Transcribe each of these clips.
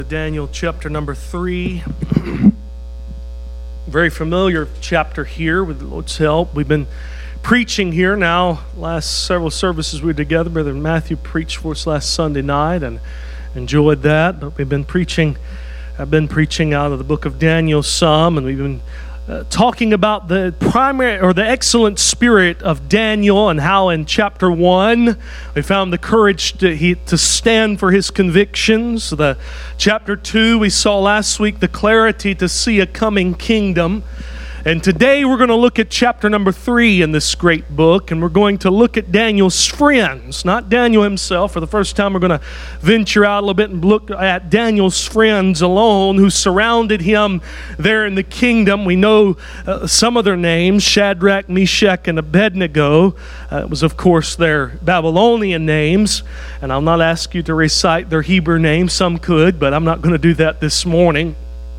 Daniel chapter number 3. Very familiar chapter here with the Lord's help. We've been preaching here now. Last several services we were together. Brother Matthew preached for us last Sunday night and enjoyed that. But I've been preaching out of the book of Daniel some, and we've been talking about the primary or the excellent spirit of Daniel and how in chapter 1 we found the courage to stand for his convictions. The chapter 2 we saw last week the clarity to see a coming kingdom. And today we're going to look at chapter number 3 in this great book, and we're going to look at Daniel's friends, not Daniel himself. For the first time, we're going to venture out a little bit and look at Daniel's friends alone who surrounded him there in the kingdom. We know some of their names, Shadrach, Meshach, and Abednego. It was, of course, their Babylonian names, and I'll not ask you to recite their Hebrew names. Some could, but I'm not going to do that this morning.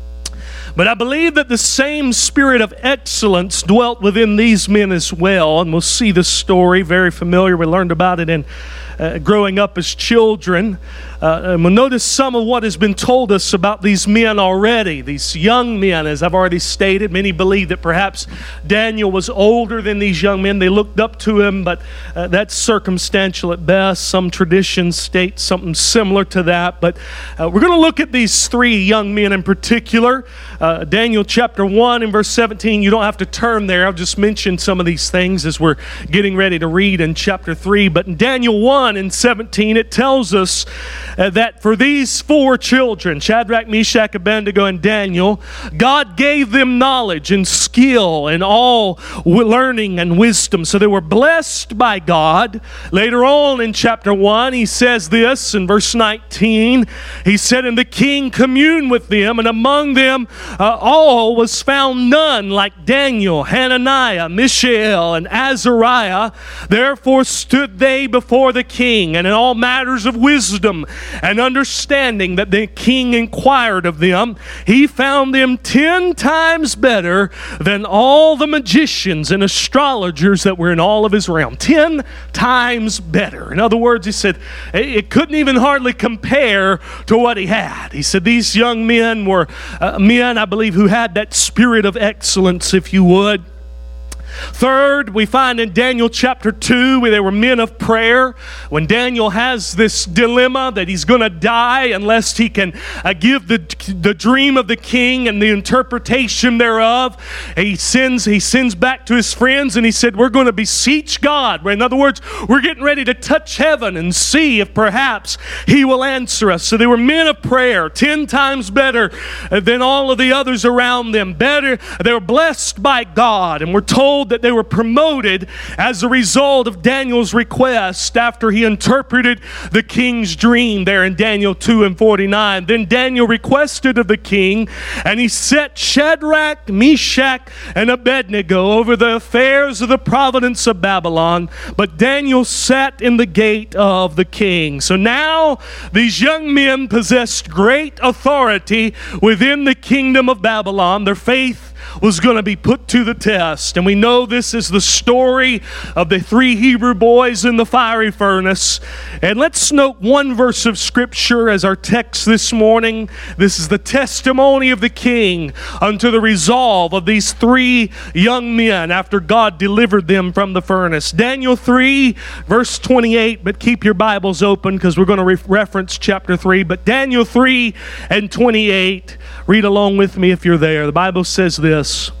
But I believe that the same spirit of excellence dwelt within these men as well. And we'll see this story, very familiar. We learned about it in growing up as children. And we'll notice some of what has been told us about these men already. These young men, as I've already stated. Many believe that perhaps Daniel was older than these young men. They looked up to him, but that's circumstantial at best. Some traditions state something similar to that. But we're going to look at these three young men in particular. Daniel chapter 1 and verse 17, you don't have to turn there. I'll just mention some of these things as we're getting ready to read in chapter 3. But in Daniel 1 and 17, it tells us that for these four children, Shadrach, Meshach, Abednego, and Daniel, God gave them knowledge and skill and all learning and wisdom. So they were blessed by God. Later on in chapter 1, he says this in verse 19. He said, "And the king communed with them, and among them all was found none like Daniel, Hananiah, Mishael, and Azariah. Therefore stood they before the king, and in all matters of wisdom and understanding that the king inquired of them, he found them 10 times better than all the magicians and astrologers that were in all of his realm." 10 times better. In other words, he said, it couldn't even hardly compare to what he had. He said these young men were men, I believe, who had that spirit of excellence, if you would. Third, we find in Daniel chapter 2 where they were men of prayer. When Daniel has this dilemma that he's going to die unless he can give the dream of the king and the interpretation thereof, he sends back to his friends and he said, we're going to beseech God. In other words, we're getting ready to touch heaven and see if perhaps he will answer us. So they were men of prayer, 10 times better than all of the others around them. Better, they were blessed by God, and we're told that they were promoted as a result of Daniel's request after he interpreted the king's dream there in Daniel 2 and 49. Then Daniel requested of the king, and he set Shadrach, Meshach, and Abednego over the affairs of the province of Babylon, but Daniel sat in the gate of the king. So now these young men possessed great authority within the kingdom of Babylon. Their faith was going to be put to the test. And we know this is the story of the 3 Hebrew boys in the fiery furnace. And let's note one verse of Scripture as our text this morning. This is the testimony of the king unto the resolve of these 3 young men after God delivered them from the furnace. Daniel 3, verse 28, but keep your Bibles open because we're going to reference chapter 3. But Daniel 3 and 28, read along with me if you're there. The Bible says this.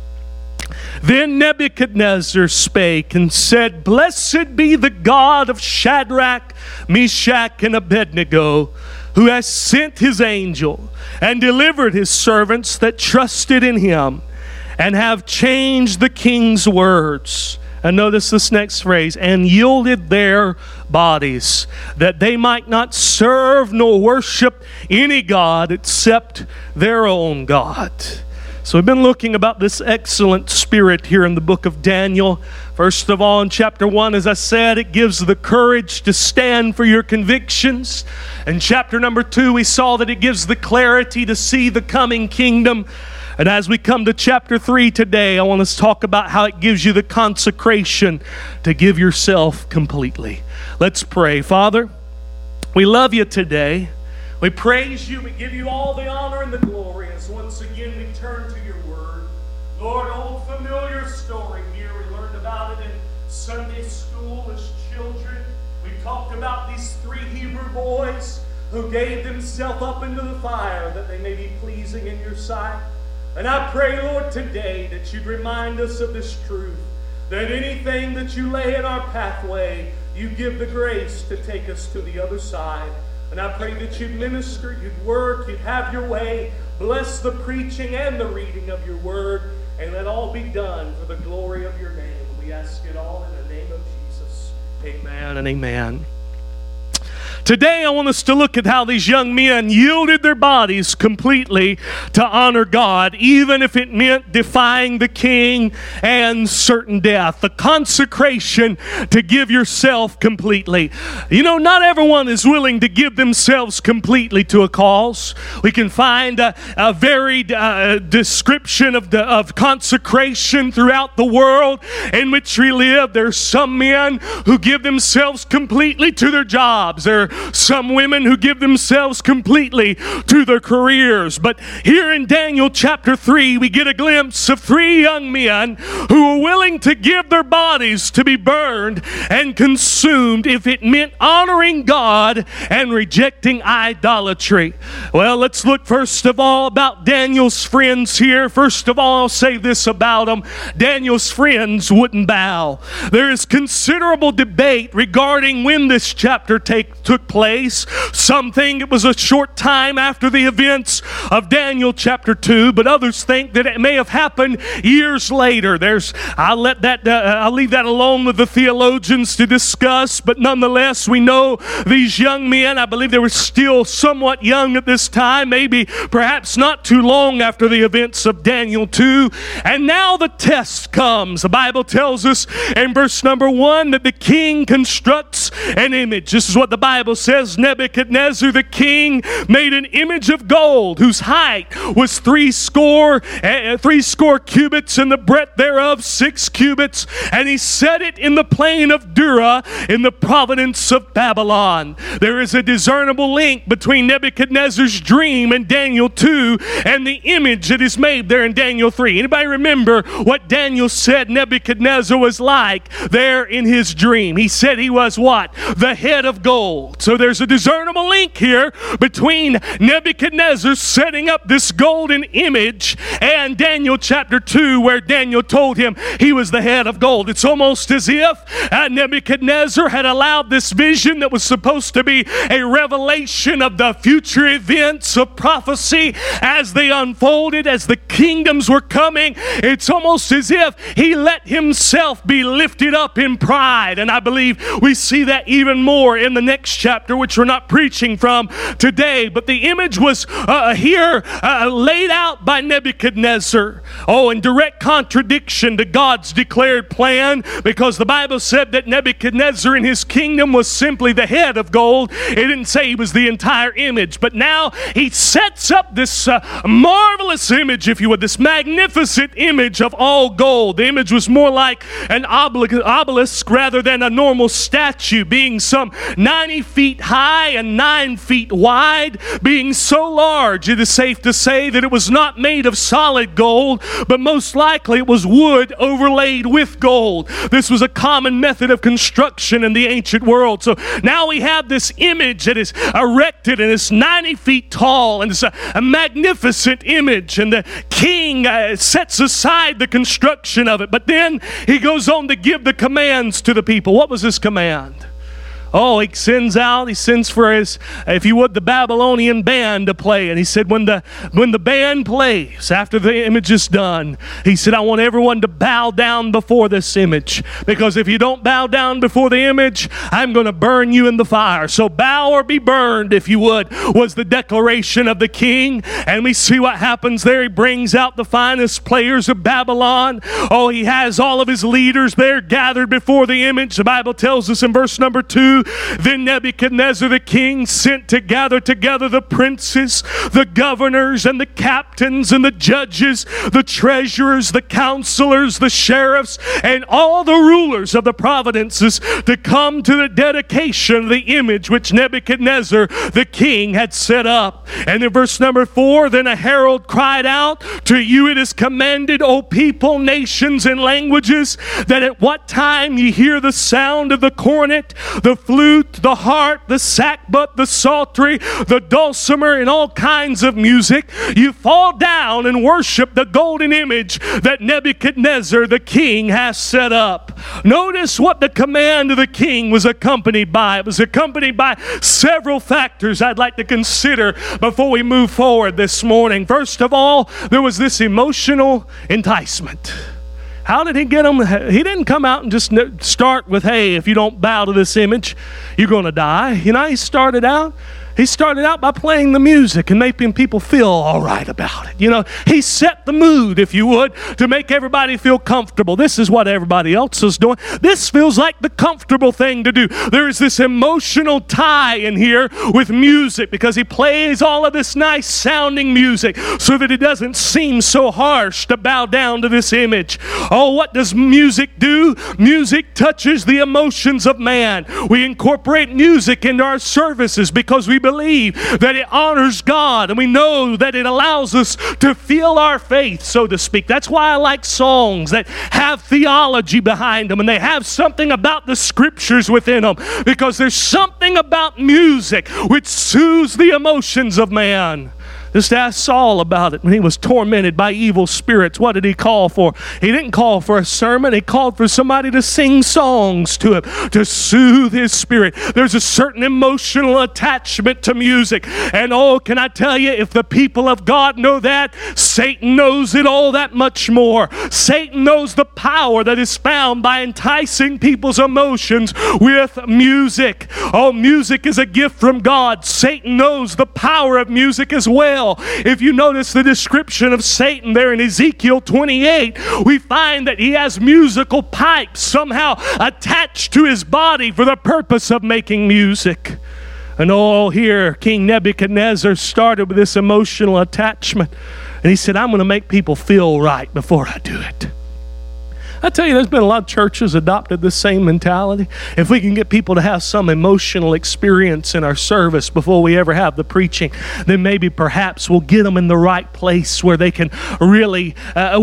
Then Nebuchadnezzar spake and said, Blessed be the God of Shadrach, Meshach, and Abednego, who has sent his angel and delivered his servants that trusted in him, and have changed the king's words. And notice this next phrase, and yielded their bodies, that they might not serve nor worship any god except their own God. So we've been looking about this excellent spirit here in the book of Daniel. First of all, in chapter 1, as I said, it gives the courage to stand for your convictions. In chapter number 2, we saw that it gives the clarity to see the coming kingdom. And as we come to chapter 3 today, I want us to talk about how it gives you the consecration to give yourself completely. Let's pray. Father, we love you today. We praise you. We give you all the honor and the glory as once again we turn to your word. Lord, old familiar story here. We learned about it in Sunday school as children. We talked about these 3 Hebrew boys who gave themselves up into the fire that they may be pleasing in your sight. And I pray, Lord, today that you'd remind us of this truth, that anything that you lay in our pathway, you give the grace to take us to the other side. And I pray that you'd minister, you'd work, you'd have your way. Bless the preaching and the reading of your word, and let all be done for the glory of your name. We ask it all in the name of Jesus. Amen and amen. Today I want us to look at how these young men yielded their bodies completely to honor God, even if it meant defying the king and certain death. The consecration to give yourself completely. You know, not everyone is willing to give themselves completely to a cause. We can find a varied description of consecration throughout the world in which we live. There's some men who give themselves completely to their jobs. There are some women who give themselves completely to their careers. But here in Daniel chapter 3, we get a glimpse of 3 young men who are willing to give their bodies to be burned and consumed if it meant honoring God and rejecting idolatry. Well, let's look first of all about Daniel's friends here. First of all, I'll say this about them. Daniel's friends wouldn't bow. There is considerable debate regarding when this chapter took place. Some think it was a short time after the events of Daniel chapter 2, but others think that it may have happened years later. I'll leave that alone with the theologians to discuss, but nonetheless, we know these young men, I believe they were still somewhat young at this time, maybe perhaps not too long after the events of Daniel 2, and now the test comes. The Bible tells us in verse number 1 that the king constructs an image. This is what the Bible says. Nebuchadnezzar the king made an image of gold whose height was 80 cubits and the breadth thereof 6 cubits, and he set it in the plain of Dura in the province of Babylon. There is a discernible link between Nebuchadnezzar's dream in Daniel 2 and the image that is made there in Daniel 3. Anybody remember what Daniel said Nebuchadnezzar was like there in his dream? He said he was what? The head of gold. So there's a discernible link here between Nebuchadnezzar setting up this golden image and Daniel chapter 2, where Daniel told him he was the head of gold. It's almost as if Nebuchadnezzar had allowed this vision that was supposed to be a revelation of the future events of prophecy as they unfolded, as the kingdoms were coming. It's almost as if he let himself be lifted up in pride. And I believe we see that even more in the next chapter, which we're not preaching from today. But the image was here laid out by Nebuchadnezzar. Oh, in direct contradiction to God's declared plan, because the Bible said that Nebuchadnezzar in his kingdom was simply the head of gold. It didn't say he was the entire image. But now he sets up this marvelous image, if you would, this magnificent image of all gold. The image was more like an obelisk rather than a normal statue, being some 90 feet high and 9 feet wide, being so large it is safe to say that it was not made of solid gold, but most likely it was wood overlaid with gold. This was a common method of construction in the ancient world. So now we have this image that is erected and it's 90 feet tall, and it's a magnificent image, and the king sets aside the construction of it, but then he goes on to give the commands to the people. What was his command? Oh, he sends for his, if you would, the Babylonian band to play. And he said, when the band plays, after the image is done, he said, I want everyone to bow down before this image. Because if you don't bow down before the image, I'm going to burn you in the fire. So bow or be burned, if you would, was the declaration of the king. And we see what happens there. He brings out the finest players of Babylon. Oh, he has all of his leaders there gathered before the image. The Bible tells us in verse number 2 do. Then Nebuchadnezzar the king sent to gather together the princes, the governors, and the captains, and the judges, the treasurers, the counselors, the sheriffs, and all the rulers of the provinces to come to the dedication of the image which Nebuchadnezzar the king had set up. And in verse number 4, then a herald cried out, to you it is commanded, O people, nations, and languages, that at what time ye hear the sound of the cornet, the flute, the harp, the sackbut, the psaltery, the dulcimer, and all kinds of music, you fall down and worship the golden image that Nebuchadnezzar the king has set up. Notice what the command of the king was accompanied by. It was accompanied by several factors I'd like to consider before we move forward this morning. First of all, there was this emotional enticement. How did he get them? He didn't come out and just start with, hey, if you don't bow to this image, you're going to die. You know, he started out by playing the music and making people feel all right about it. You know, he set the mood, if you would, to make everybody feel comfortable. This is what everybody else is doing. This feels like the comfortable thing to do. There is this emotional tie in here with music because he plays all of this nice sounding music so that it doesn't seem so harsh to bow down to this image. Oh, what does music do? Music touches the emotions of man. We incorporate music into our services because we believe that it honors God, and we know that it allows us to feel our faith, so to speak. That's why I like songs that have theology behind them and they have something about the scriptures within them, because there's something about music which soothes the emotions of man. Just ask Saul about it when he was tormented by evil spirits. What did he call for? He didn't call for a sermon. He called for somebody to sing songs to him to soothe his spirit. There's a certain emotional attachment to music. And oh, can I tell you, if the people of God know that, Satan knows it all that much more. Satan knows the power that is found by enticing people's emotions with music. Oh, music is a gift from God. Satan knows the power of music as well. If you notice the description of Satan there in Ezekiel 28, we find that he has musical pipes somehow attached to his body for the purpose of making music. And all here, King Nebuchadnezzar started with this emotional attachment. And he said, I'm going to make people feel right before I do it. I tell you, there's been a lot of churches adopted this same mentality. If we can get people to have some emotional experience in our service before we ever have the preaching, then maybe perhaps we'll get them in the right place where they can really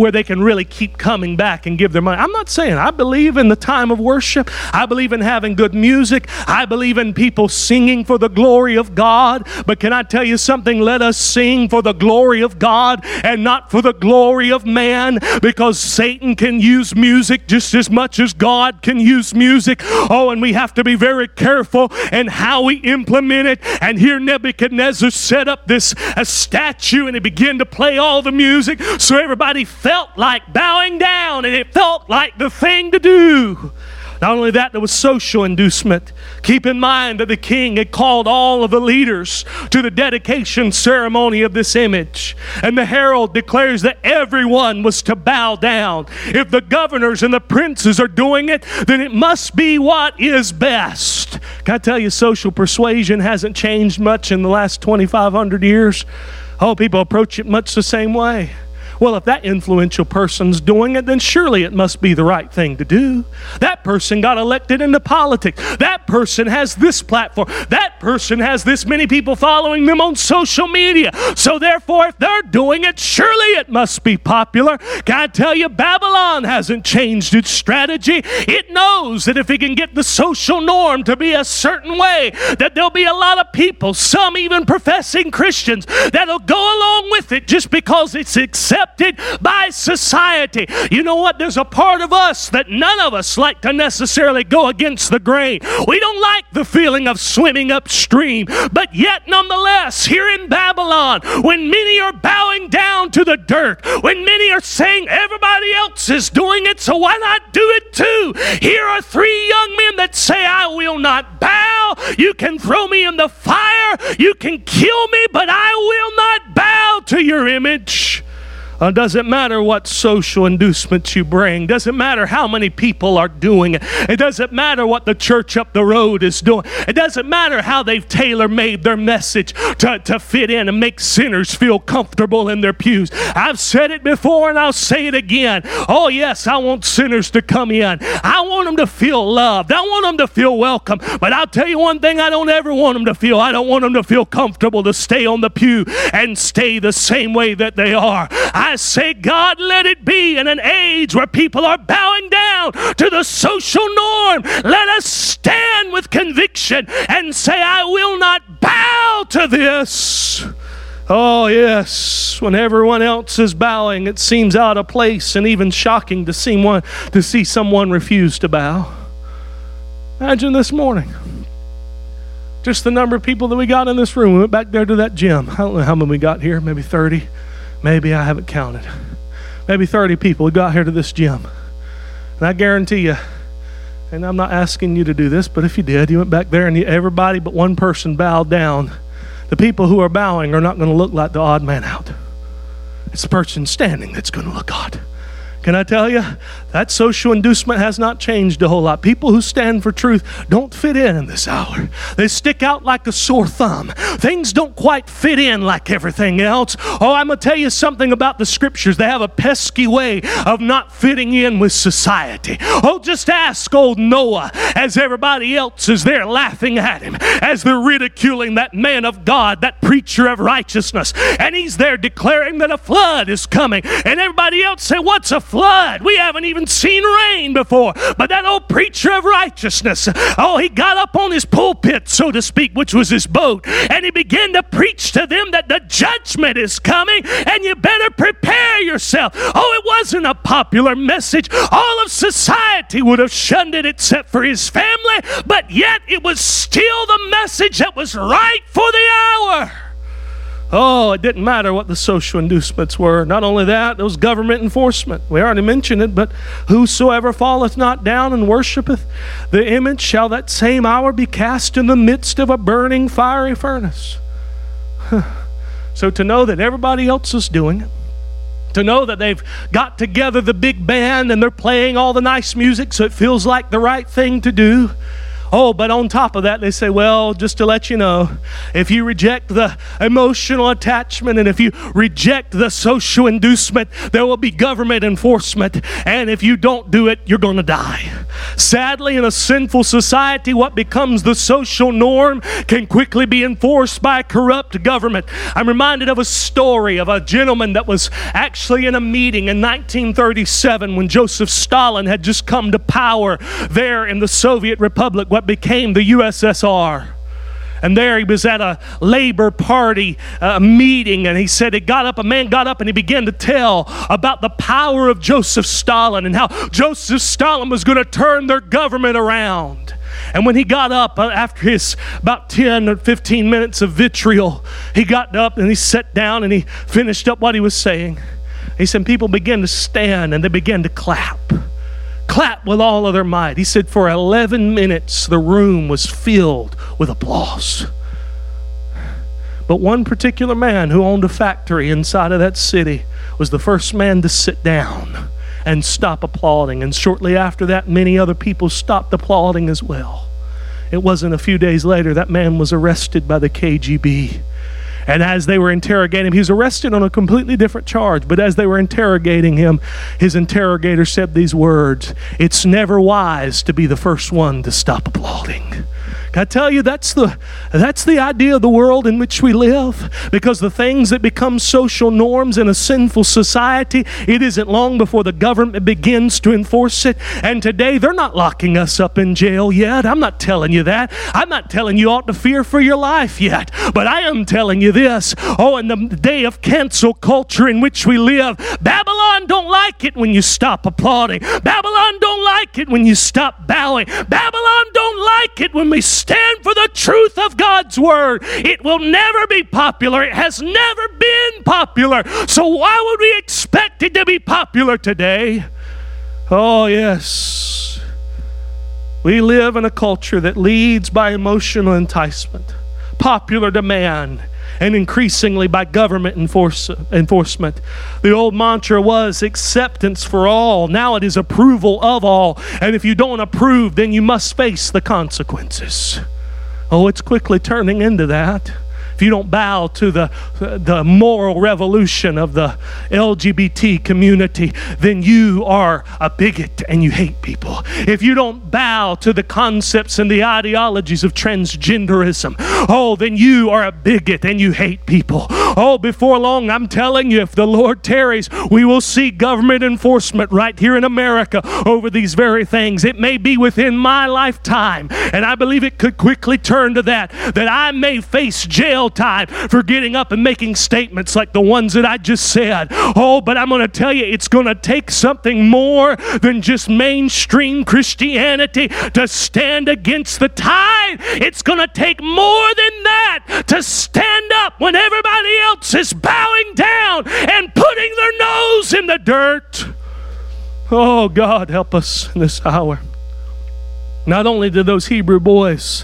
keep coming back and give their money. I'm not saying I believe in the time of worship. I believe in having good music. I believe in people singing for the glory of God. But can I tell you something? Let us sing for the glory of God and not for the glory of man, because Satan can use music just as much as God can use music. Oh, and we have to be very careful in how we implement it. And here Nebuchadnezzar set up this statue, and he began to play all the music, so everybody felt like bowing down, and it felt like the thing to do. Not only that, there was social inducement. Keep in mind that the king had called all of the leaders to the dedication ceremony of this image. And the herald declares that everyone was to bow down. If the governors and the princes are doing it, then it must be what is best. Can I tell you, social persuasion hasn't changed much in the last 2,500 years. Oh, people approach it much the same way. Well, if that influential person's doing it, then surely it must be the right thing to do. That person got elected into politics. That person has this platform. That person has this many people following them on social media. So therefore, if they're doing it, surely it must be popular. Can I tell you, Babylon hasn't changed its strategy. It knows that if it can get the social norm to be a certain way, that there'll be a lot of people, some even professing Christians, that'll go along with it just because it's accepted by society. You know what? There's a part of us that none of us like to necessarily go against the grain. We don't like the feeling of swimming upstream. But yet, nonetheless, here in Babylon, when many are bowing down to the dirt, when many are saying everybody else is doing it, so why not do it too? Here are 3 young men that say, I will not bow. You can throw me in the fire. You can kill me, but I will not bow to your image. Doesn't matter what social inducements you bring. Doesn't matter how many people are doing it. It doesn't matter what the church up the road is doing. It doesn't matter how they've tailor-made their message to fit in and make sinners feel comfortable in their pews. I've said it before and I'll say it again. Oh yes, I want sinners to come in. I want them to feel loved. I want them to feel welcome. But I'll tell you one thing I don't ever want them to feel. I don't want them to feel comfortable to stay on the pew and stay the same way that they are. I say, God, let it be in an age where people are bowing down to the social norm. Let us stand with conviction and say, I will not bow to this. Oh, yes. When everyone else is bowing, it seems out of place and even shocking to see someone refuse to bow. Imagine this morning. Just the number of people that we got in this room. We went back there to that gym. I don't know how many we got here. Maybe 30. Maybe I haven't counted. Maybe 30 people who got here to this gym. And I guarantee you, and I'm not asking you to do this, but if you did, you went back there and everybody but one person bowed down. The people who are bowing are not going to look like the odd man out. It's the person standing that's going to look odd. Can I tell you, that social inducement has not changed a whole lot. People who stand for truth don't fit in this hour. They stick out like a sore thumb. Things don't quite fit in like everything else. Oh, I'm going to tell you something about the scriptures. They have a pesky way of not fitting in with society. Oh, just ask old Noah as everybody else is there laughing at him, as they're ridiculing that man of God, that preacher of righteousness. And he's there declaring that a flood is coming. And everybody else say, what's a flood? We haven't even seen rain before. But that old preacher of righteousness, oh, he got up on his pulpit, so to speak, which was his boat, and he began to preach to them that the judgment is coming and you better prepare yourself. Oh, it wasn't a popular message. All of society would have shunned it except for his family, but yet it was still the message that was right for the hour. Oh, it didn't matter what the social inducements were. Not only that, there was government enforcement. We already mentioned it, but whosoever falleth not down and worshipeth the image shall that same hour be cast in the midst of a burning fiery furnace. So to know that everybody else is doing it, to know that they've got together the big band and they're playing all the nice music so it feels like the right thing to do. Oh, but on top of that, they say, well, just to let you know, if you reject the emotional attachment and if you reject the social inducement, there will be government enforcement. And if you don't do it, you're going to die. Sadly, in a sinful society, what becomes the social norm can quickly be enforced by a corrupt government. I'm reminded of a story of a gentleman that was actually in a meeting in 1937 when Joseph Stalin had just come to power there in the Soviet Republic, what became the USSR. And there he was at a Labor Party meeting, and he said a man got up and he began to tell about the power of Joseph Stalin and how Joseph Stalin was going to turn their government around. And when he got up after his about 10 or 15 minutes of vitriol, he got up and he sat down and he finished up what he was saying. He said people began to stand and they began to clap with all of their might. He said for 11 minutes the room was filled with applause. But one particular man who owned a factory inside of that city was the first man to sit down and stop applauding. And shortly after that, many other people stopped applauding as well. It wasn't a few days later that man was arrested by the KGB. And as they were interrogating him, he was arrested on a completely different charge. But as they were interrogating him, his interrogator said these words, "It's never wise to be the first one to stop applauding." Can I tell you, that's the idea of the world in which we live. Because the things that become social norms in a sinful society, it isn't long before the government begins to enforce it. And today, they're not locking us up in jail yet. I'm not telling you that. I'm not telling you ought to fear for your life yet. But I am telling you this. Oh, in the day of cancel culture in which we live, Babylon don't like it when you stop applauding. Babylon don't like it when you stop bowing. Babylon don't like it when we stand for the truth of God's word. It will never be popular. It has never been popular. So why would we expect it to be popular today? Oh, yes. We live in a culture that leads by emotional enticement, popular demand, and increasingly by government enforcement. The old mantra was acceptance for all. Now it is approval of all. And if you don't approve, then you must face the consequences. Oh, it's quickly turning into that. If you don't bow to the moral revolution of the LGBT community, then you are a bigot and you hate people. If you don't bow to the concepts and the ideologies of transgenderism, oh, then you are a bigot and you hate people. Oh, before long, I'm telling you, if the Lord tarries, we will see government enforcement right here in America over these very things. It may be within my lifetime, and I believe it could quickly turn to that I may face jail time for getting up and making statements like the ones that I just said. Oh, but I'm going to tell you, it's going to take something more than just mainstream Christianity to stand against the tide. It's going to take more than that to stand up when everybody else is bowing down and putting their nose in the dirt. Oh, God, help us in this hour. Not only did those Hebrew boys,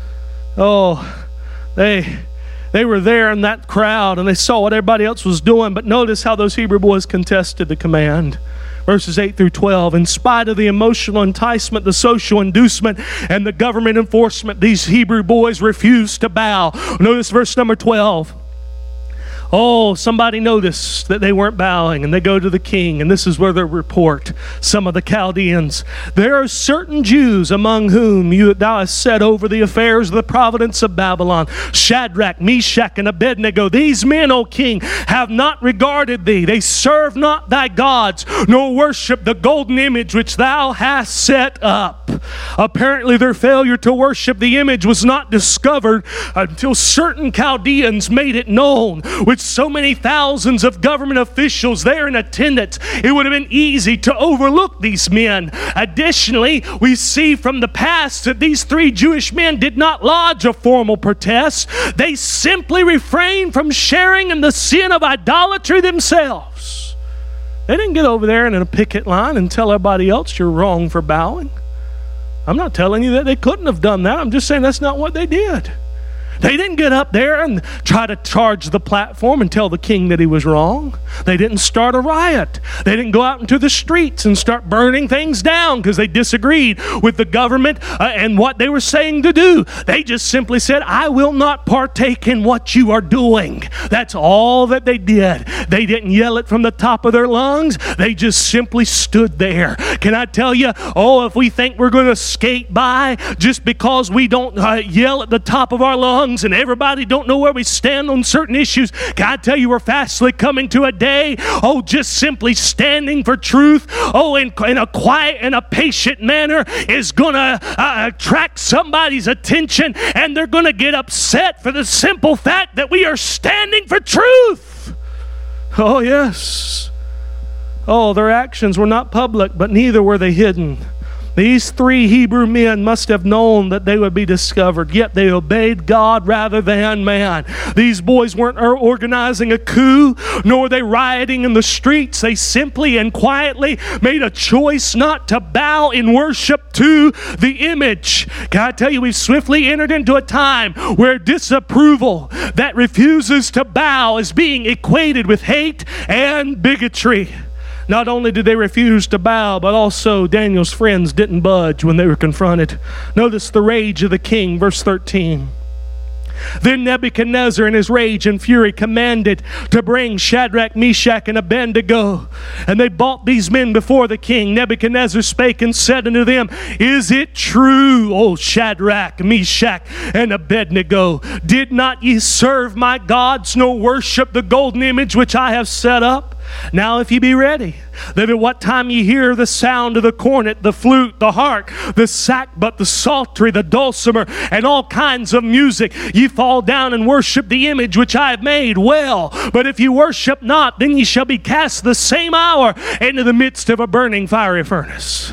they were there in that crowd and they saw what everybody else was doing, but notice how those Hebrew boys contested the command. Verses 8 through 12, in spite of the emotional enticement, the social inducement, and the government enforcement, these Hebrew boys refused to bow. Notice verse number 12. Oh, somebody noticed that they weren't bowing, and they go to the king, and this is where they report, some of the Chaldeans. There are certain Jews among whom thou hast set over the affairs of the province of Babylon, Shadrach, Meshach, and Abednego. These men, O king, have not regarded thee. They serve not thy gods, nor worship the golden image which thou hast set up. Apparently their failure to worship the image was not discovered until certain Chaldeans made it known. With so many thousands of government officials there in attendance, it would have been easy to overlook these men. Additionally, we see from the past that these three Jewish men did not lodge a formal protest. They simply refrained from sharing in the sin of idolatry themselves. They didn't get over there in a picket line and tell everybody else you're wrong for bowing. I'm not telling you that they couldn't have done that. I'm just saying that's not what they did. They didn't get up there and try to charge the platform and tell the king that he was wrong. They didn't start a riot. They didn't go out into the streets and start burning things down because they disagreed with the government and what they were saying to do. They just simply said, I will not partake in what you are doing. That's all that they did. They didn't yell it from the top of their lungs. They just simply stood there. Can I tell you, if we think we're going to skate by just because we don't yell at the top of our lungs, and everybody don't know where we stand on certain issues, can I tell you we're fastly coming to a day, just simply standing for truth, in a quiet and a patient manner is going to attract somebody's attention, and they're going to get upset for the simple fact that we are standing for truth. Oh, yes. Their actions were not public, but neither were they hidden. These three Hebrew men must have known that they would be discovered, yet they obeyed God rather than man. These boys weren't organizing a coup, nor were they rioting in the streets. They simply and quietly made a choice not to bow in worship to the image. Can I tell you, we've swiftly entered into a time where disapproval that refuses to bow is being equated with hate and bigotry. Not only did they refuse to bow, but also Daniel's friends didn't budge when they were confronted. Notice the rage of the king, verse 13. Then Nebuchadnezzar in his rage and fury commanded to bring Shadrach, Meshach, and Abednego. And they brought these men before the king. Nebuchadnezzar spake and said unto them, Is it true, O Shadrach, Meshach, and Abednego? Did not ye serve my gods, nor worship the golden image which I have set up? Now if ye be ready, that at what time ye hear the sound of the cornet, the flute, the harp, the sackbut, the psaltery, the dulcimer, and all kinds of music, ye fall down and worship the image which I have made, well. But if ye worship not, then ye shall be cast the same hour into the midst of a burning fiery furnace.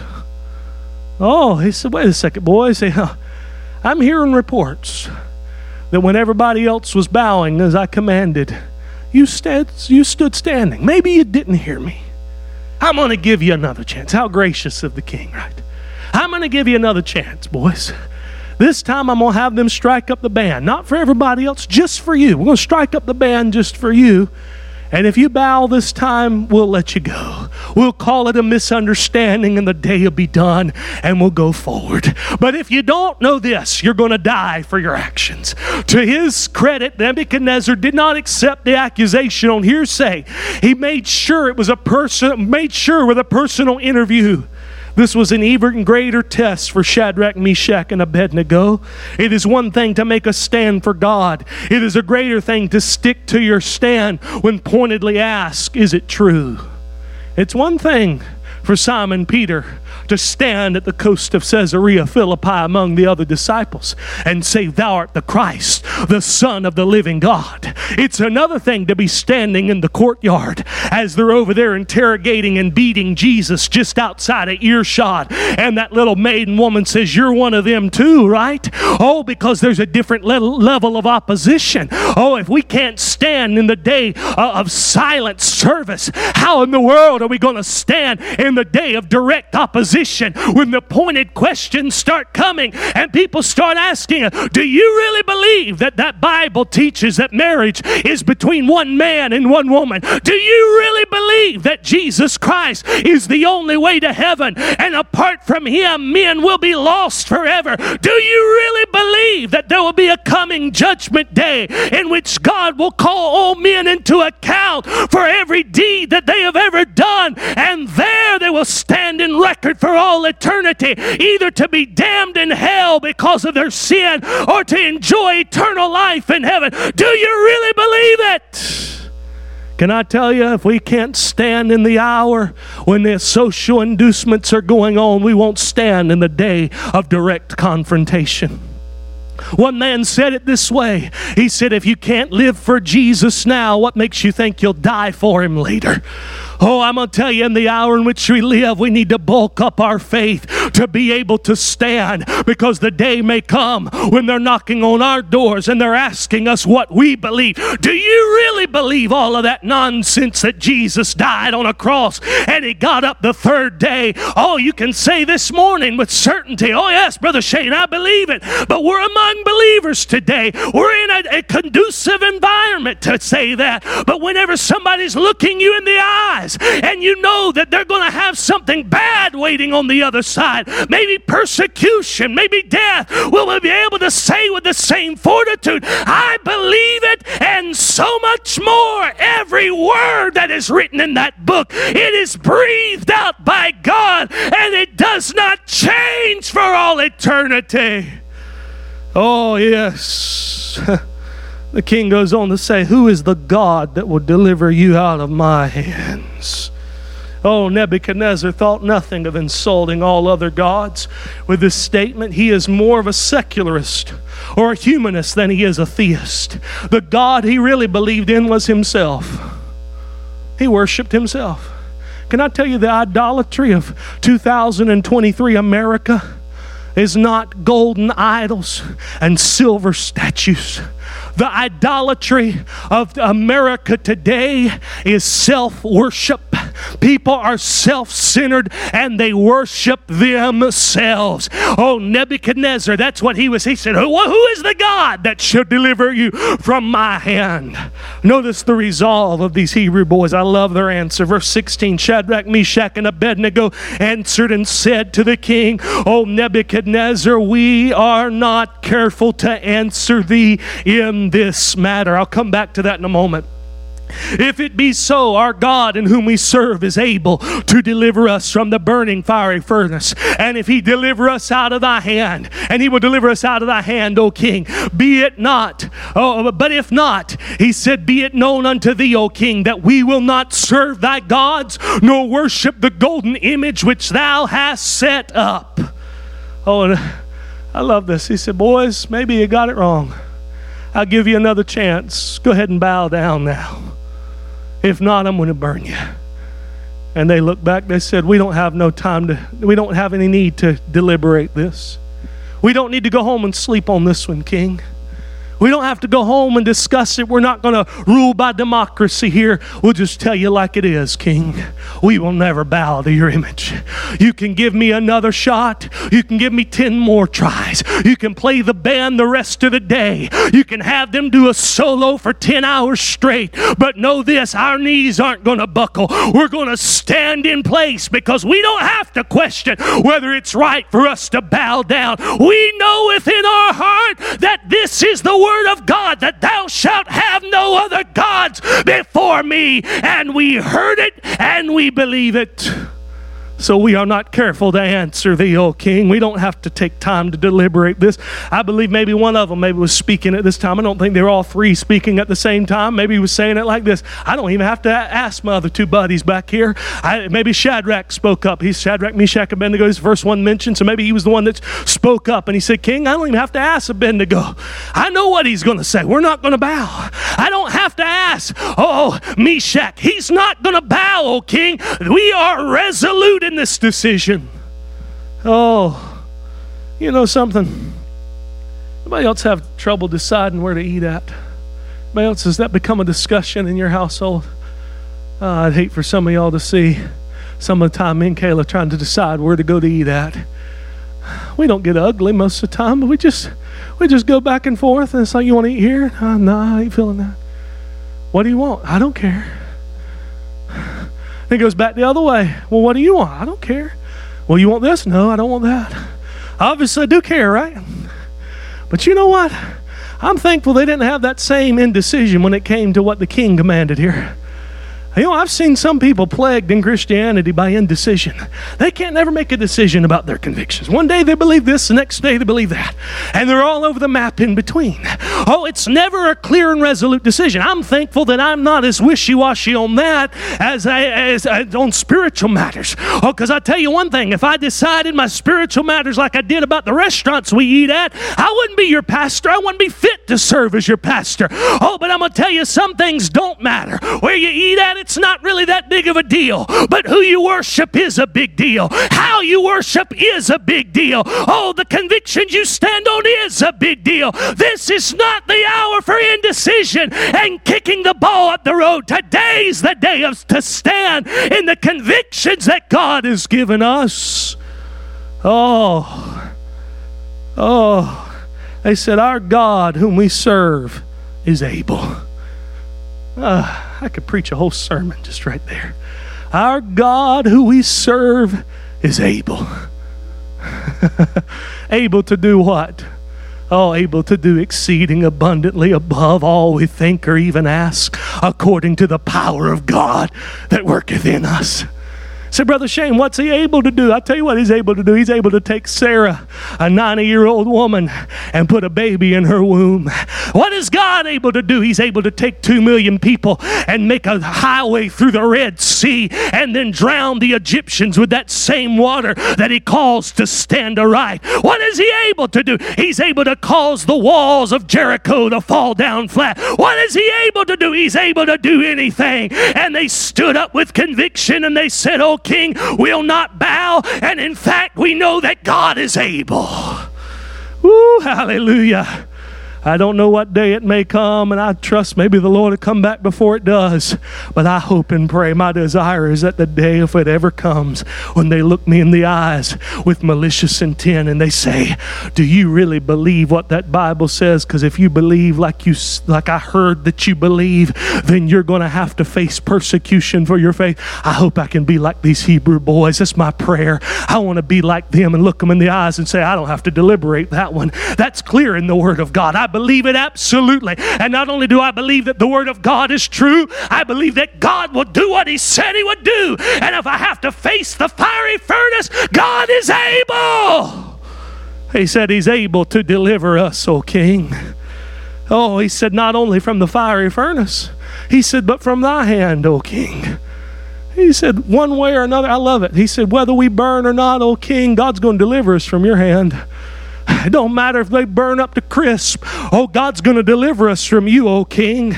He said, wait a second, boys. I'm hearing reports that when everybody else was bowing as I commanded, you stood standing. Maybe you didn't hear me. I'm going to give you another chance. How gracious of the king, right? I'm going to give you another chance, boys. This time I'm going to have them strike up the band. Not for everybody else, just for you. We're going to strike up the band just for you. And if you bow this time, we'll let you go. We'll call it a misunderstanding and the day will be done and we'll go forward. But if you don't know this, you're going to die for your actions. To his credit, Nebuchadnezzar did not accept the accusation on hearsay. He made sure it was a personal interview. This was an even greater test for Shadrach, Meshach, and Abednego. It is one thing to make a stand for God. It is a greater thing to stick to your stand when pointedly asked, is it true? It's one thing for Simon Peter to stand at the coast of Caesarea Philippi among the other disciples and say, thou art the Christ, the Son of the living God. It's another thing to be standing in the courtyard as they're over there interrogating and beating Jesus just outside of earshot, and that little maiden woman says, you're one of them too, right? Oh, because there's a different level of opposition. Oh, if we can't stand in the day of silent service, how in the world are we going to stand in the day of direct opposition when the pointed questions start coming and people start asking, do you really believe that that Bible teaches that marriage is between one man and one woman? Do you really believe that Jesus Christ is the only way to heaven, and apart from him men will be lost forever? Do you really believe that there will be a coming judgment day in which God will call all men into account for every deed that they have ever done, and there they will stand in record for all eternity, either to be damned in hell because of their sin or to enjoy eternal life in heaven? Do you really believe it? Can I tell you, if we can't stand in the hour when the social inducements are going on, we won't stand in the day of direct confrontation. One man said it this way. He said, if you can't live for Jesus now, what makes you think you'll die for him later? Oh, I'm going to tell you, in the hour in which we live, we need to bulk up our faith to be able to stand, because the day may come when they're knocking on our doors and they're asking us what we believe. Do you really believe all of that nonsense that Jesus died on a cross and he got up the third day? Oh, you can say this morning with certainty, oh yes, Brother Shane, I believe it. But we're among believers today. We're in a conducive environment to say that. But whenever somebody's looking you in the eyes and you know that they're going to have something bad waiting on the other side, maybe persecution, maybe death, will we be able to say with the same fortitude, I believe it, and so much more. Every word that is written in that book, it is breathed out by God, and it does not change for all eternity. Oh, yes. The king goes on to say, who is the God that will deliver you out of my hands? Oh, Nebuchadnezzar thought nothing of insulting all other gods with this statement. He is more of a secularist or a humanist than he is a theist. The God he really believed in was himself. He worshiped himself. Can I tell you, the idolatry of 2023 America is not golden idols and silver statues. The idolatry of America today is self-worship. People are self-centered and they worship themselves. Oh, Nebuchadnezzar, that's what he was. He said, who is the God that shall deliver you from my hand? Notice the resolve of these Hebrew boys. I love their answer. Verse 16, Shadrach, Meshach, and Abednego answered and said to the king, O Nebuchadnezzar, we are not careful to answer thee in this matter. I'll come back to that in a moment. If it be so, our God in whom we serve is able to deliver us from the burning fiery furnace. And if he deliver us out of thy hand, and he will deliver us out of thy hand, O king, be it not. Oh, but if not, he said, be it known unto thee, O king, that we will not serve thy gods, nor worship the golden image which thou hast set up. Oh, and I love this. He said, boys, maybe you got it wrong. I'll give you another chance. Go ahead and bow down now. If not, I'm going to burn you. And they looked back. They said, we don't have any need to deliberate this. We don't need to go home and sleep on this one, king. We don't have to go home and discuss it. We're not going to rule by democracy here. We'll just tell you like it is, King. We will never bow to your image. You can give me another shot. You can give me 10 more tries. You can play the band the rest of the day. You can have them do a solo for 10 hours straight. But know this, our knees aren't going to buckle. We're going to stand in place because we don't have to question whether it's right for us to bow down. We know within our heart that this is the word of God, that thou shalt have no other gods before me. And we heard it and we believe it. So we are not careful to answer thee, O King. We don't have to take time to deliberate this. I believe maybe one of them maybe was speaking at this time. I don't think they were all three speaking at the same time. Maybe he was saying it like this. I don't even have to ask my other two buddies back here. Maybe Shadrach spoke up. He's Shadrach, Meshach, Abednego. He's the first one mentioned. So maybe he was the one that spoke up. And he said, King, I don't even have to ask Abednego. I know what he's going to say. We're not going to bow. I don't have to ask, oh, Meshach. He's not going to bow, O King. We are resolute in this decision. Oh, you know something? Anybody else have trouble deciding where to eat at? Anybody else, has that become a discussion in your household? I'd hate for some of y'all to see some of the time me and Kayla trying to decide where to go to eat at. We don't get ugly most of the time, but we just go back and forth, and it's like, you want to eat here? No, I ain't feeling that. What do you want? I don't care. It goes back the other way. Well, what do you want? I don't care. Well, you want this? No, I don't want that. Obviously, I do care, right? But you know what? I'm thankful they didn't have that same indecision when it came to what the King commanded here. You know, I've seen some people plagued in Christianity by indecision. They can't never make a decision about their convictions. One day they believe this, the next day they believe that. And they're all over the map in between. Oh, it's never a clear and resolute decision. I'm thankful that I'm not as wishy-washy on that as on spiritual matters. Oh, because I tell you one thing, if I decided my spiritual matters like I did about the restaurants we eat at, I wouldn't be your pastor. I wouldn't be fit to serve as your pastor. Oh, but I'm going to tell you, some things don't matter. Where you eat at, it's not really that big of a deal. But who you worship is a big deal. How you worship is a big deal. Oh, the convictions you stand on is a big deal. This is not the hour for indecision and kicking the ball up the road. Today's the day to stand in the convictions that God has given us. Oh, they said, our God whom we serve is able. I could preach a whole sermon just right there. Our God who we serve is able. Able to do what? Oh, able to do exceeding abundantly above all we think or even ask, according to the power of God that worketh in us. Say, Brother Shane, what's he able to do? I tell you what he's able to do. He's able to take Sarah, a 90-year-old woman, and put a baby in her womb. What is God able to do? He's able to take 2 million people and make a highway through the Red Sea and then drown the Egyptians with that same water that he caused to stand aright. What is he able to do? He's able to cause the walls of Jericho to fall down flat. What is he able to do? He's able to do anything. And they stood up with conviction and they said, oh, King, we'll not bow, and in fact we know that God is able. Woo, hallelujah. I don't know what day it may come, and I trust maybe the Lord will come back before it does. But I hope and pray, my desire is that the day, if it ever comes, when they look me in the eyes with malicious intent and they say, do you really believe what that Bible says? Because if you believe like I heard that you believe, then you're going to have to face persecution for your faith. I hope I can be like these Hebrew boys. That's my prayer. I want to be like them and look them in the eyes and say, I don't have to deliberate that one. That's clear in the Word of God. I believe it absolutely. And not only do I believe that the Word of God is true, I believe that God will do what He said He would do. And if I have to face the fiery furnace, God is able. He said He's able to deliver us, O King. Oh, He said not only from the fiery furnace, He said, but from thy hand, O King. He said one way or another. I love it. He said, whether we burn or not, O King, God's going to deliver us from your hand. It don't matter if they burn up to crisp. Oh, God's going to deliver us from you, O King.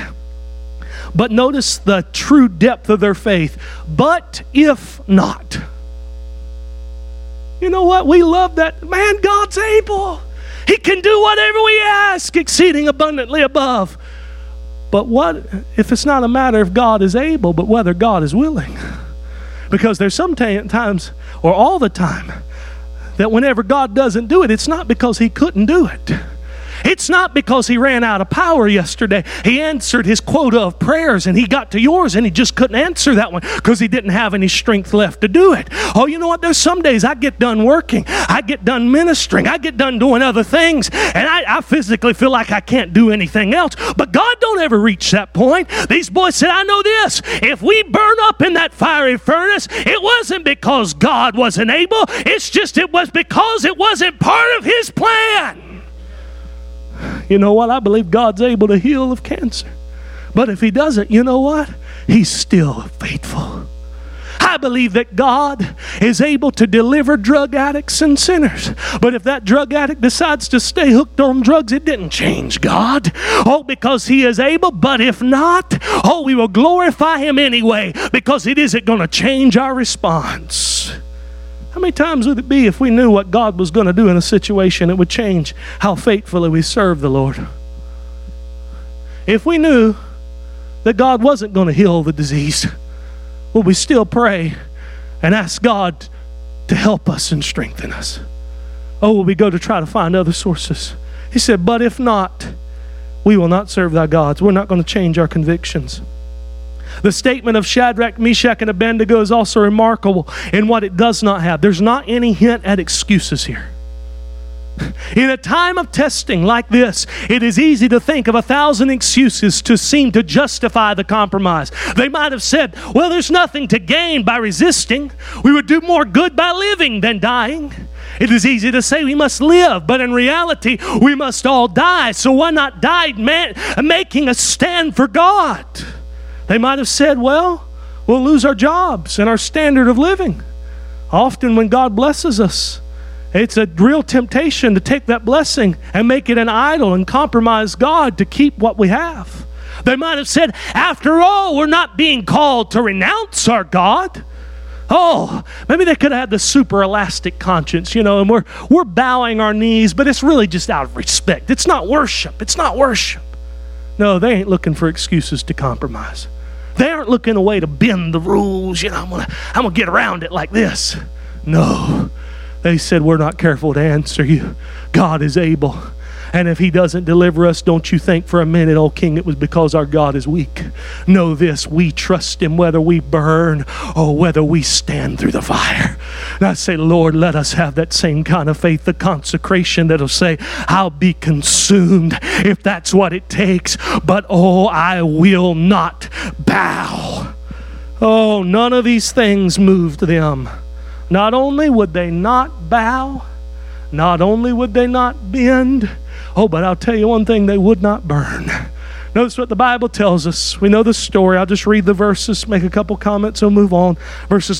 But notice the true depth of their faith. But if not. You know what? We love that. Man, God's able. He can do whatever we ask, exceeding abundantly above. But what if it's not a matter of God is able, but whether God is willing? Because there's sometimes, or all the time, that whenever God doesn't do it, it's not because He couldn't do it. It's not because He ran out of power yesterday. He answered His quota of prayers and He got to yours and He just couldn't answer that one because He didn't have any strength left to do it. Oh, you know what? There's some days I get done working. I get done ministering. I get done doing other things. And I physically feel like I can't do anything else. But God don't ever reach that point. These boys said, I know this. If we burn up in that fiery furnace, it wasn't because God wasn't able. It's just it was because it wasn't part of His plan. You know what? I believe God's able to heal of cancer. But if He doesn't, you know what? He's still faithful. I believe that God is able to deliver drug addicts and sinners. But if that drug addict decides to stay hooked on drugs, it didn't change God. Oh, because He is able. But if not, oh, we will glorify Him anyway, because it isn't going to change our response. How many times would it be if we knew what God was going to do in a situation, it would change how faithfully we serve the Lord? If we knew that God wasn't going to heal the disease, would we still pray and ask God to help us and strengthen us? Oh, will we go to try to find other sources? He said, but if not, we will not serve thy gods. We're not going to change our convictions. The statement of Shadrach, Meshach, and Abednego is also remarkable in what it does not have. There's not any hint at excuses here. In a time of testing like this, it is easy to think of 1,000 excuses to seem to justify the compromise. They might have said, well, there's nothing to gain by resisting. We would do more good by living than dying. It is easy to say we must live, but in reality, we must all die. So why not die making a stand for God? They might have said, well, we'll lose our jobs and our standard of living. Often when God blesses us, it's a real temptation to take that blessing and make it an idol and compromise God to keep what we have. They might have said, after all, we're not being called to renounce our God. Oh, maybe they could have had the super elastic conscience, and we're bowing our knees, but it's really just out of respect. It's not worship. It's not worship. No, they ain't looking for excuses to compromise. They aren't looking a way to bend the rules. I'm gonna get around it like this. No, they said, we're not careful to answer you. God is able. And if He doesn't deliver us, don't you think for a minute, oh King, it was because our God is weak. Know this, we trust Him whether we burn or whether we stand through the fire. And I say, Lord, let us have that same kind of faith, the consecration that'll say, I'll be consumed if that's what it takes, but oh, I will not bow. Oh, none of these things moved them. Not only would they not bow, not only would they not bend, oh, but I'll tell you one thing, they would not burn. Notice what the Bible tells us. We know the story. I'll just read the verses, make a couple comments, and move on. Verses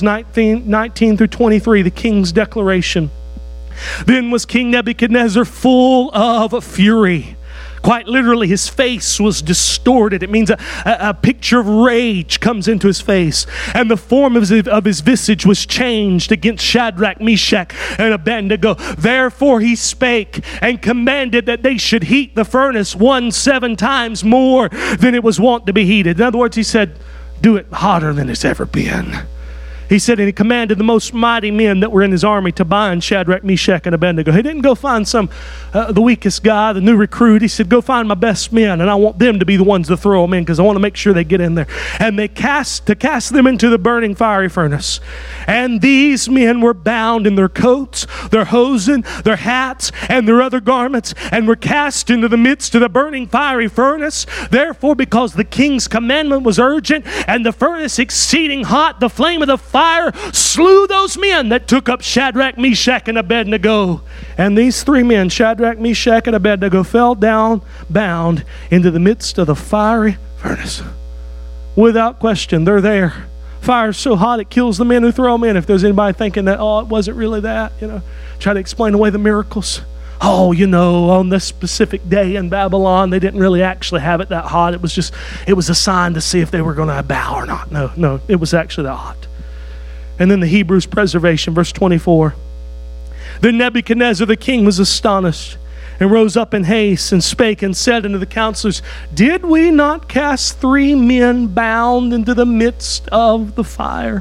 19 through 23, the king's declaration. Then was King Nebuchadnezzar full of fury. Quite literally, his face was distorted. It means a picture of rage comes into his face. And the form of his visage was changed against Shadrach, Meshach, and Abednego. Therefore he spake and commanded that they should heat the furnace 7 times more than it was wont to be heated. In other words, he said, do it hotter than it's ever been. He said, and he commanded the most mighty men that were in his army to bind Shadrach, Meshach, and Abednego. He didn't go find the weakest guy, the new recruit. He said, go find my best men, and I want them to be the ones to throw them in because I want to make sure they get in there. And they cast them into the burning fiery furnace. And these men were bound in their coats, their hosen, their hats, and their other garments, and were cast into the midst of the burning fiery furnace. Therefore, because the king's commandment was urgent, and the furnace exceeding hot, the flame of the fire slew those men that took up Shadrach, Meshach, and Abednego. And these 3 men, Shadrach, Meshach, and Abednego, fell down bound into the midst of the fiery furnace. Without question, they're there. Fire's so hot it kills the men who throw them in. If there's anybody thinking that, oh, it wasn't really that, try to explain away the miracles. Oh, on this specific day in Babylon, they didn't really actually have it that hot. It was a sign to see if they were going to bow or not. No, it was actually that hot. And then the Hebrews preservation, verse 24. Then Nebuchadnezzar the king was astonished, and rose up in haste and spake and said unto the counselors, Did we not cast 3 men bound into the midst of the fire?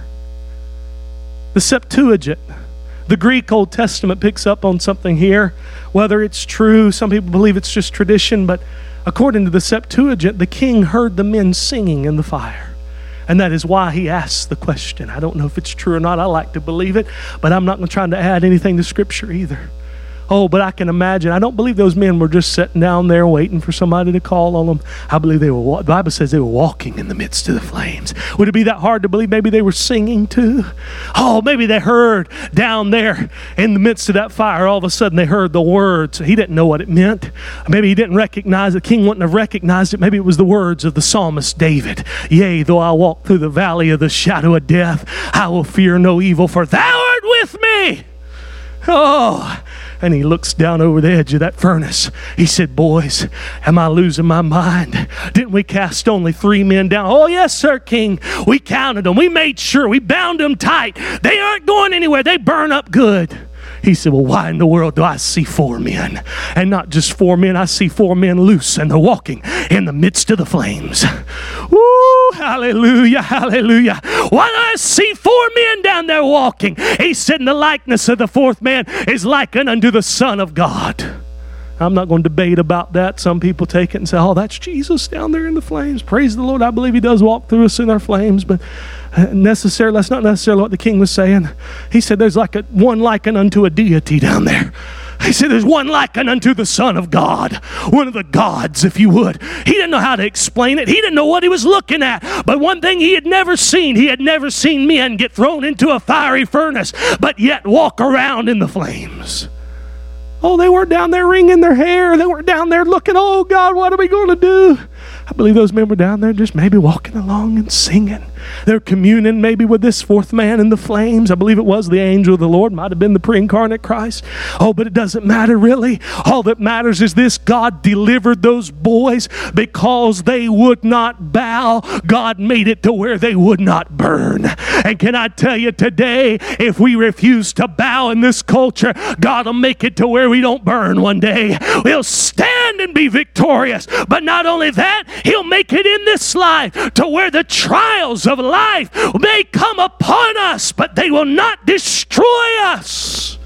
The Septuagint, the Greek Old Testament, picks up on something here. Whether it's true, some people believe it's just tradition, but according to the Septuagint, the king heard the men singing in the fire. And that is why he asked the question. I don't know if it's true or not. I like to believe it, but I'm not going to try to add anything to Scripture either. Oh, but I can imagine. I don't believe those men were just sitting down there waiting for somebody to call on them. I believe they were. The Bible says they were walking in the midst of the flames. Would it be that hard to believe? Maybe they were singing too. Oh, maybe they heard down there in the midst of that fire. All of a sudden, they heard the words. He didn't know what it meant. Maybe he didn't recognize it. The king wouldn't have recognized it. Maybe it was the words of the psalmist David. Yea, though I walk through the valley of the shadow of death, I will fear no evil, for thou art with me. Oh, and he looks down over the edge of that furnace. He said, Boys, am I losing my mind? Didn't we cast only 3 men down? Oh, yes, sir, king. We counted them. We made sure. We bound them tight. They aren't going anywhere. They burn up good. He said, well, why in the world do I see 4 men? And not just 4 men. I see 4 men loose, and they're walking in the midst of the flames. Woo, hallelujah, hallelujah. Why do I see 4 men down there walking? He said, the likeness of the 4th man is likened unto the Son of God. I'm not going to debate about that. Some people take it and say, oh, that's Jesus down there in the flames. Praise the Lord. I believe he does walk through us in our flames, but that's not necessarily what the king was saying. He said there's like one likened unto a deity down there. He said there's one likened unto the Son of God, one of the gods, if you would. He didn't know how to explain it. He didn't know what he was looking at. But one thing he had never seen men get thrown into a fiery furnace, but yet walk around in the flames. Oh, they weren't down there wringing their hair. They weren't down there looking, oh, God, what are we going to do? I believe those men were down there just maybe walking along and singing. They're communing maybe with this 4th man in the flames. I believe it was the angel of the Lord. Might have been the pre-incarnate Christ. Oh, but it doesn't matter really. All that matters is this: God delivered those boys because they would not bow. God made it to where they would not burn. And can I tell you today, if we refuse to bow in this culture, God will make it to where we don't burn one day. We'll stand and be victorious. But not only that, he'll make it in this life to where the trials of life may come upon us, but they will not destroy us.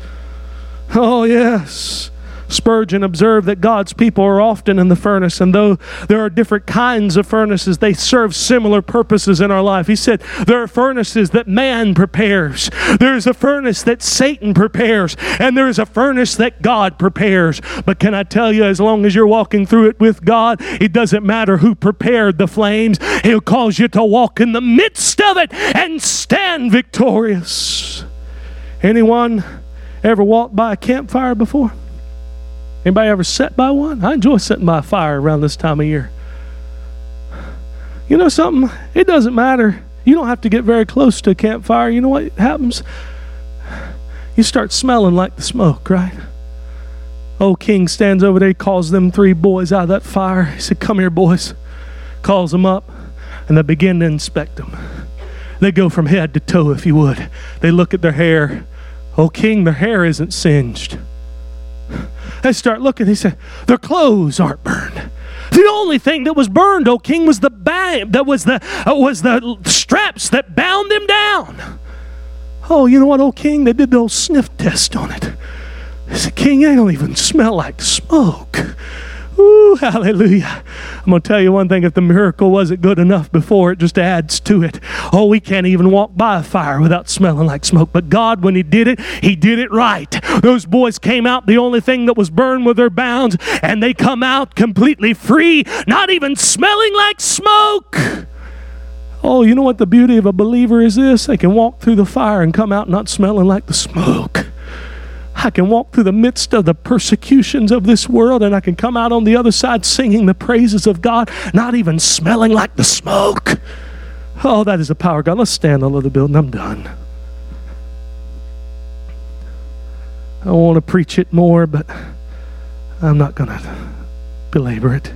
Oh, yes. Spurgeon observed that God's people are often in the furnace, and though there are different kinds of furnaces, they serve similar purposes in our life. He said there are furnaces that man prepares. There's a furnace that Satan prepares, and there's a furnace that God prepares. But can I tell you, as long as you're walking through it with God, it doesn't matter who prepared the flames. He'll cause you to walk in the midst of it and stand victorious. Anyone ever walked by a campfire before? Anybody ever sat by one? I enjoy sitting by a fire around this time of year. You know something? It doesn't matter. You don't have to get very close to a campfire. You know what happens? You start smelling like the smoke, right? Old king stands over there. He calls them 3 boys out of that fire. He said, come here, boys. Calls them up, and they begin to inspect them. They go from head to toe, if you would. They look at their hair. Oh, king, their hair isn't singed. They start looking. He said, their clothes aren't burned. The only thing that was burned, O king, was the straps that bound them down. Oh, you know what, O king? They did the old sniff test on it. They said, king, they don't even smell like smoke. Ooh, hallelujah. I'm going to tell you one thing. If the miracle wasn't good enough before, it just adds to it. Oh, we can't even walk by a fire without smelling like smoke. But God, when he did it right. Those boys came out. The only thing that was burned were their bounds. And they come out completely free, not even smelling like smoke. Oh, you know what the beauty of a believer is this? They can walk through the fire and come out not smelling like the smoke. I can walk through the midst of the persecutions of this world, and I can come out on the other side singing the praises of God, not even smelling like the smoke. Oh, that is the power of God. Let's stand all over the building. I'm done. I want to preach it more, but I'm not going to belabor it.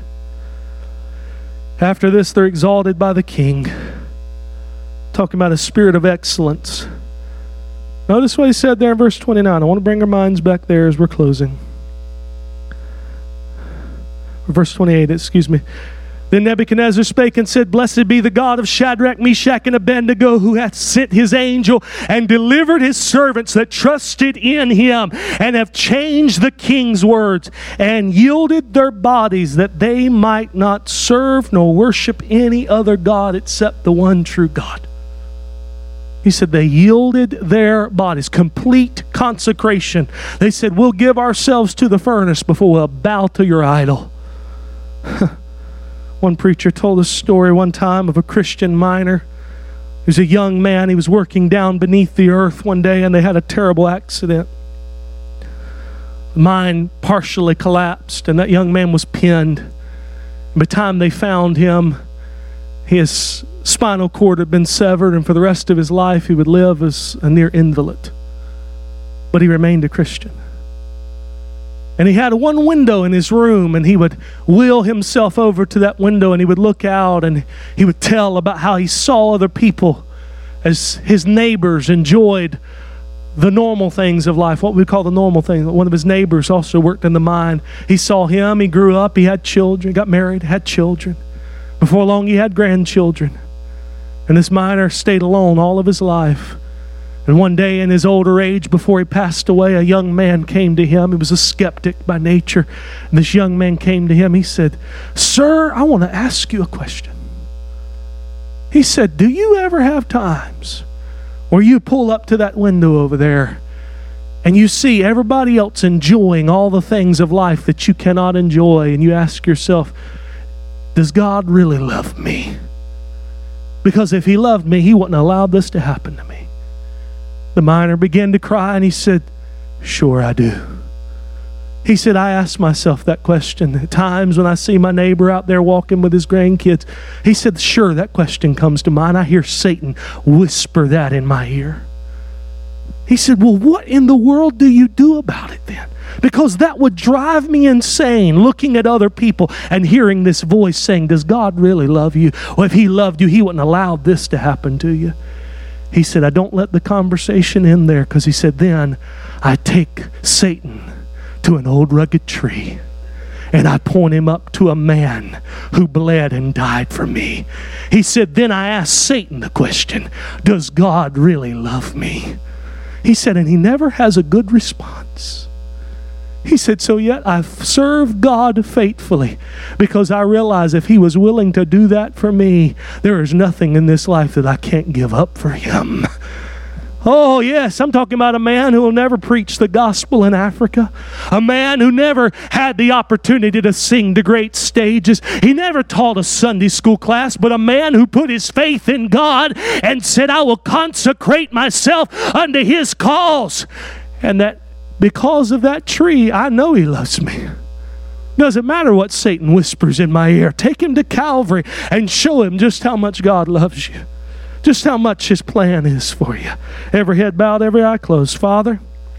After this, they're exalted by the king, talking about a spirit of excellence. Notice what he said there in verse 29. I want to bring our minds back there as we're closing. verse 28, excuse me. Then Nebuchadnezzar spake and said, Blessed be the God of Shadrach, Meshach, and Abednego, who hath sent his angel and delivered his servants that trusted in him, and have changed the king's words, and yielded their bodies that they might not serve nor worship any other God except the one true God. He said they yielded their bodies, complete consecration. They said, we'll give ourselves to the furnace before we'll bow to your idol. One preacher told a story one time of a Christian miner. He was a young man. He was working down beneath the earth one day, and they had a terrible accident. The mine partially collapsed, and that young man was pinned. By the time they found him, his spinal cord had been severed, and for the rest of his life he would live as a near invalid. But he remained a Christian. And he had one window in his room, and he would wheel himself over to that window, and he would look out, and he would tell about how he saw other people as his neighbors enjoyed the normal things of life, what we call the normal things. One of his neighbors also worked in the mine. He saw him, he grew up, he had children, got married, had children. Before long he had grandchildren. And this miner stayed alone all of his life. And one day in his older age, before he passed away, a young man came to him. He was a skeptic by nature. And this young man came to him. He said, Sir, I want to ask you a question. He said, do you ever have times where you pull up to that window over there and you see everybody else enjoying all the things of life that you cannot enjoy, and you ask yourself, does God really love me? Because if he loved me, he wouldn't allow this to happen to me. The miner began to cry, and he said, sure I do. He said, I ask myself that question at times when I see my neighbor out there walking with his grandkids. He said, sure, that question comes to mind. I hear Satan whisper that in my ear. He said, well, what in the world do you do about it then? Because that would drive me insane, looking at other people and hearing this voice saying, does God really love you? Well, if he loved you, he wouldn't allow this to happen to you. He said, I don't let the conversation end there, because he said, then I take Satan to an old rugged tree and I point him up to a man who bled and died for me. He said, then I ask Satan the question, does God really love me? He said, and he never has a good response. He said, so yet I serve God faithfully, because I realize if he was willing to do that for me, there is nothing in this life that I can't give up for him. Oh yes, I'm talking about a man who will never preach the gospel in Africa. A man who never had the opportunity to sing to great stages. He never taught a Sunday school class, but a man who put his faith in God and said, I will consecrate myself unto his cause. And that because of that tree, I know he loves me. Doesn't matter what Satan whispers in my ear. Take him to Calvary and show him just how much God loves you. Just how much his plan is for you. Every head bowed, every eye closed. Father,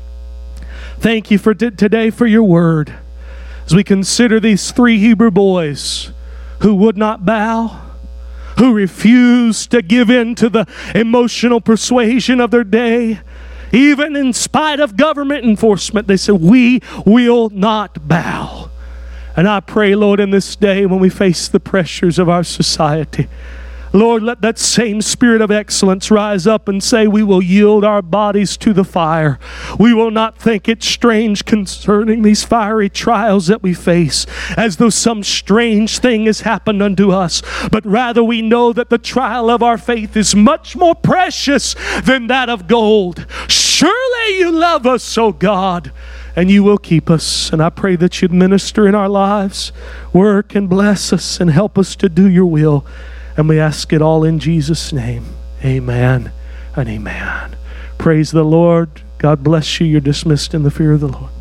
thank you for today for your word. As we consider these 3 Hebrew boys who would not bow, who refused to give in to the emotional persuasion of their day, even in spite of government enforcement, they said, we will not bow. And I pray, Lord, in this day when we face the pressures of our society, Lord, let that same spirit of excellence rise up and say, we will yield our bodies to the fire. We will not think it strange concerning these fiery trials that we face, as though some strange thing has happened unto us. But rather we know that the trial of our faith is much more precious than that of gold. Surely you love us, O God, and you will keep us. And I pray that you'd minister in our lives, work and bless us and help us to do your will. And we ask it all in Jesus' name. Amen and amen. Praise the Lord. God bless you. You're dismissed in the fear of the Lord.